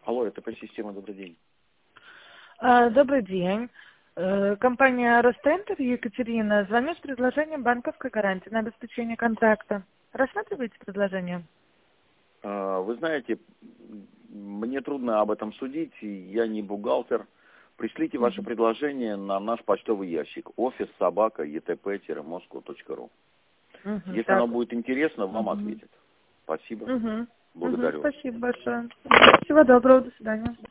Алло, это по системе, добрый день. Добрый день. Компания Ростентер, Екатерина. Звоню с предложением банковской гарантии на обеспечение контракта. Рассматриваете предложение? Вы знаете, мне трудно об этом судить, я не бухгалтер. Пришлите ваше предложение на наш почтовый ящик office@etp-moscow.ru. Если оно будет интересно, вам ответят. Спасибо. Благодарю. Спасибо большое. Всего доброго, до свидания.